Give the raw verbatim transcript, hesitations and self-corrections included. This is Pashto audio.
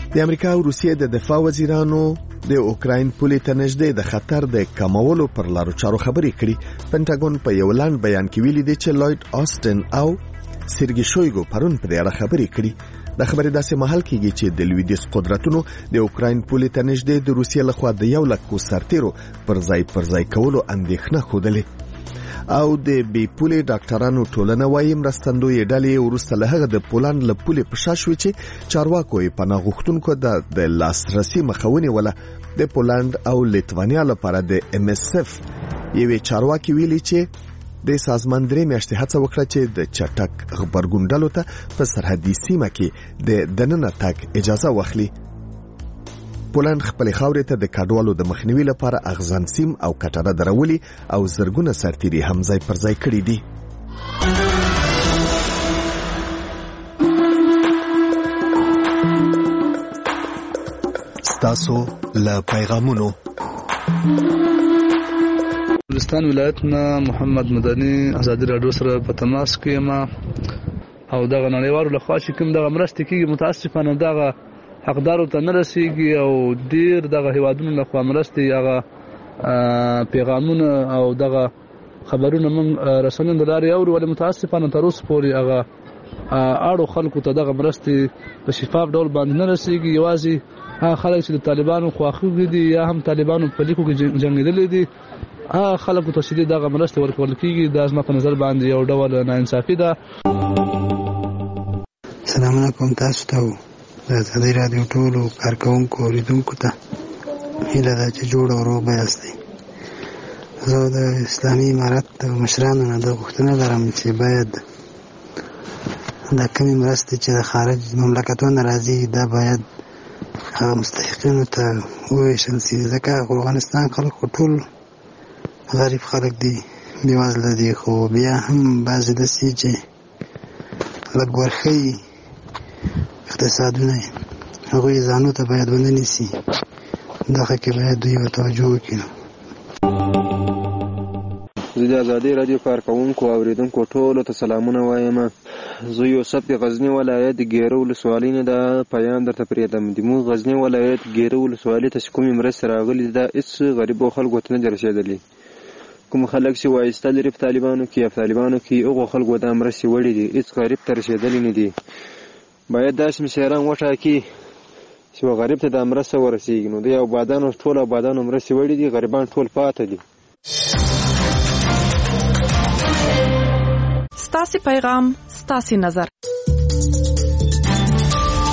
د امریکا او روسیې د دفاع وزیرانو د اوکراین پولې ته نږدې د خطر د کمولو پر لارو چارو خبرې کړي. پنټاګون په یو لاند بیان کې ویلي دی چې لوید آستن او سرګي شویګو پرون په اړه خبرې کړي. د خبرې داسې محل کېږي چې د لویدیځ قدرتونو د اوکراین پولې ته نږدې د روسیې لخوا د یو لک سرتیرو پر ځای پر ځای کولو اندېښنه خوده او د بي پولې ډاکټرانو ټولنه وايي مرستندوی ډلې ورسته له هغه د پولند له پولې په شا شوې چې چارواکو یې پناه غوښتونکو د لاسرسي مخاوني ولا د پولند او لیتوانیا لپاره د ام اس اف یوې چارواکي ویلي چې د سازمان درې میاشتې هڅه وکړه چې د چټک خبرګون ډلو ته په سرحدي سیمه کې د دننه تګ اجازه واخلي. پولند خپل خاورې ته د کډوالو د مخنیوي لپاره اغزن سیم او کټره درولي او زرګونه سرتیري هم ځای پر ځای کړي دي. ستاسو له پیغامونو بلوچستان ولایت نه محمد مدني ازادي راډیو سره په تماس کې ما او دغه نړیوالو لخوا چې کوم دغه مرستې کېږي متاسفانه دغه حقدارو ته نه رسیږي او ډیر دغه هیوادونو لخوا مرستې هغه پیغامونه او دغه خبرونه موږ رسنیو د لارې اورو، ولې متاسفانه تر اوسه پورې هغه اړو خلکو ته دغه مرستې په شفاف ډول باندې نه رسیږي. یوازې هغه خلک چې د طالبانو خواخوږي دي یا هم طالبانو په لیکو کې جنګېدلي دي هغه خلکو ته چې دغه مرستې ورکول کېږي دا زما په نظر باندې یو ډول ناانصافي ده. سلام علیکم تاسو ته د ازادي راډیو ټولو کارکوونکو اوریدونکو ته هیله ده چې جوړ او روغ یاستئ. زه د اسلامي امارت د مشرانو نه دا غوښتنه لرم چې باید دا کومې مرستې چې د خارج مملکتونو راځي دا باید هغه مستحقینو ته وویشل سي، ځکه افغانستان خلک ټول غریب خلک دي، بېوزله دي، خو بیا هم بعضې داسې چې لږ ورښیي اقتصادونه هغوی ځانو ته باید ونه نیسي، دغه کې باید دوی توجه وکړي. زه د ازادي راډیو کارکوونکو او اوریدونکو ټولو ته سلامونه وایم. زه یوسف د غزني ولایت ګیره ولسوالۍ نه دا پیام درته پرېږدم. زموږ غزني ولایت ګیره ولسوالۍ ته چې کومې مرستې راغلي دا هېڅ غریبو خلکو ته نه دي رسېدلي. کوم خلک چې وایسته لري په طالبانو کې یا په طالبانو کې هغو خلکو دا مرستې وړي دي، هېڅ غریب ته رسېدلي نه دي. باید داسې مشران وټاکي چې غریب ته دا مرسته ورسېږي. نو د آبادانو ټول آبادانو مرستې وړي دي، غریبان ټول پاته دي. ستاسې پیغام ستاسې نظر.